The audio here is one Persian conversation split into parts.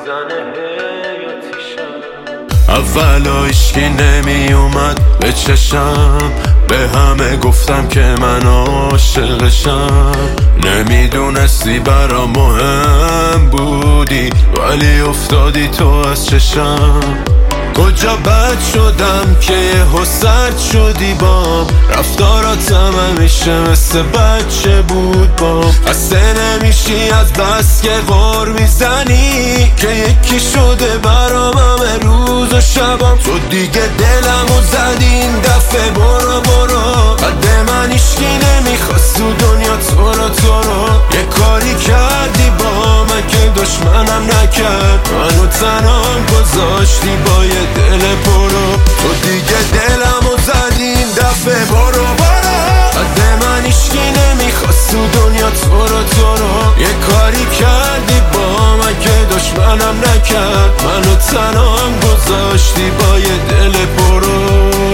اولا هیچکی نمی اومد به چشم، به همه گفتم که من عاشقشم. نمیدونستی برا مهم بودی، ولی افتادی تو از چشم. کجا بد شدم که یهو سرد شدی بام، رفتاراتم همیشه مثل بچه بود بام. خسته نمیشی از بس که غر میزنی که یکی شده برام همه روز و شبام. تو دیگه دلمو زدی این دفعه، برو قد من هیچکی نمیخواست تو دنیا تو رو یه کاری کردی با من که دشمنم نکرد، منو تنهام گذاشتی با یه دل پرو. تو دیگه دلمو زدی این دفعه، برو قد من هیچکی نمیخواست تو دنیا تو رو یه کاری کردی با من که دشمنم نکرد، منو تنهام گذاشتی با یه دل پرو.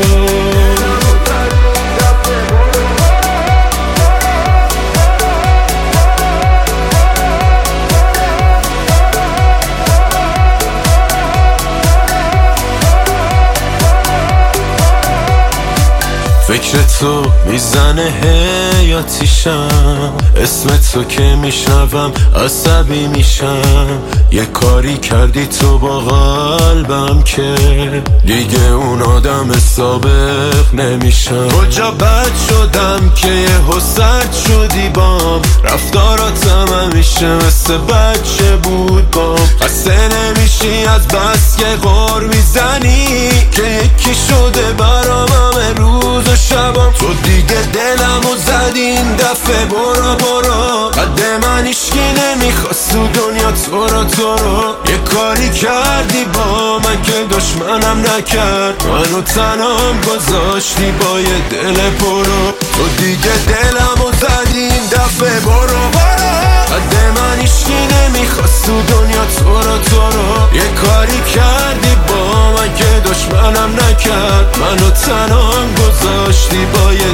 فکر تو میزنه حیاتیشم، اسم تو که میشنوم عصبی میشم. یه کاری کردی تو با قلبم که دیگه اون آدم سابق نمیشم. کجا بد شدم که یهو سرد شدی بام، رفتاراتم همیشه مثل بچه بود بام. خسته نمیشی از بس که غر میزنی که یکی شده برام همه روز و شبام. تو دیگه دلمو زدی این دفعه، برو قد من هیچکی نمیخواست تو دنیا تو رو یه کاری کردی با من که دشمنم نکرد، منو تنهام گذاشتی با یه دل پرو. تو دیگه دلمو زدی این دفعه، برو قد من هیچکی نمیخواست تو دنیا تو رو یه کاری کردی با من که دشمنم نکرد، منو تنهام گذاشتی با یه